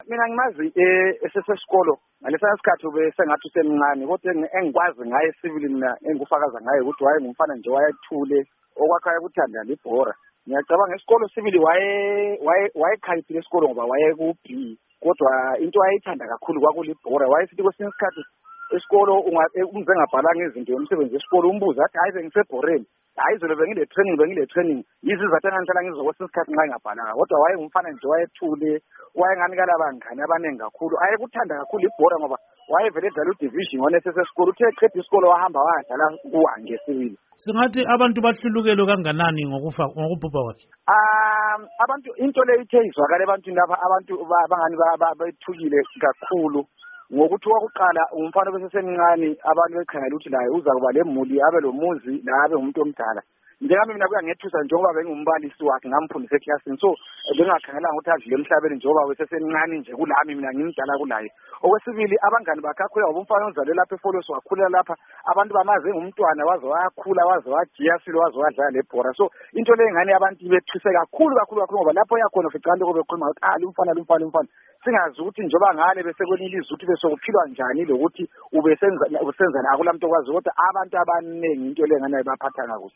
mina ngimazi esesesikolo ngalesa sikhathi ube sengathi usemncane kodwa engikwazi ngaye civil mina engufakaza ngaye ukuthi waye ngumfana nje wayethule okwakhaya ukuthanda libhora. Ngiyacabanga esikolo civil wayekhaliphile esikolo ngoba waye ku B kodwa into ayithanda kakhulu kwakulibhora. Wayesithi kwesinye isikhathi esikolo umze ngabhalanga izinto yomsebenzi esikolo umbuza athi hayi bengisebhoreni. Hayi izolo bengile training izizathu engangihlala ngizokwesinye isikhathi nxa ngabhalanga kodwa waye ngumfana nje wayethule wayenganikala abangane abaningi kakhulu. Ayekuthanda kakhulu ibhora ngoba wayevele edlala udivision wanesesesikolo uthe eqeda isikolo wahamba wadlala kuwange civil. Singathi abantu bahlulukelwe kanganani ngokubhubha kwakhe? Abantu into le ithe izwakala ebantwini lapha abantu abangani bethukile kakhulu ngokuthi wakuqala umfana besesemncane abantu bekhangela ukuthi laye uza kuba lemuli abe lomuzi la abe umuntu omdala. Njengami mina kuyangethusa njengoba bengumbalisi wakhe ngamfundisa eclassini so bengakhangelanga ukuthi adlule emhlabeni njengoba wesesemncane nje kulami mina ngimdala kulaye. Okwesibili abangani bakhe akhula ngoba umfana ozalwe lapha eFolosi wakhulela lapha abantu bamaze ngumntwana waze wakhula waze wajiya silo waze wadlala lebhora. So into le ngane abantu bethuse kakhulu ngoba lapho yakhona ufica abantu bekhuluma ukuthi lumfana singazi ukuthi njengoba ngale bese kwenilizwe ukuthi besokuphilwa njani lokuthi ubesenza la kulamntu okwazi kodwa abantu abaningi into le ngane baphatha kakuhle.